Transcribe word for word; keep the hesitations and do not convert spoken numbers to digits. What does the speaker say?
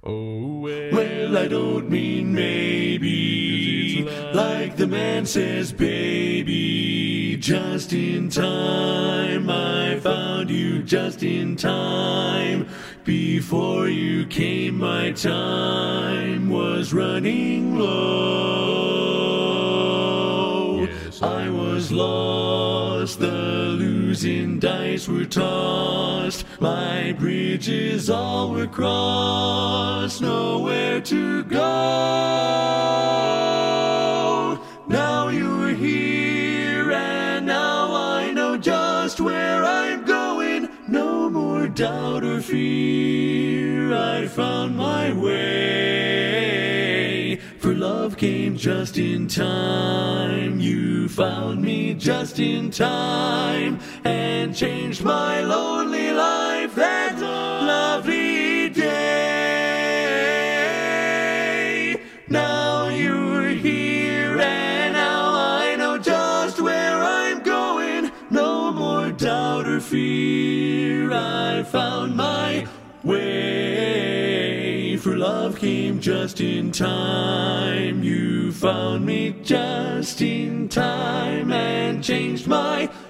Oh, well, Well, I don't mean maybe, like the man says, baby. Just in time, I found you just in time. Before you came, my time was running low. Yes, I was lost, the losing dice were tossed. My bridges all were crossed, nowhere to go. Now you're here, and now I know just where I'm going. No more doubt or fear, I found my way. For love came just in time, you found me just in time, and changed my lonely life that lovely day. Now you're here, and now I know just where I'm going. No more doubt or fear, I found my way. For love came just in time, you found me just in time, and changed my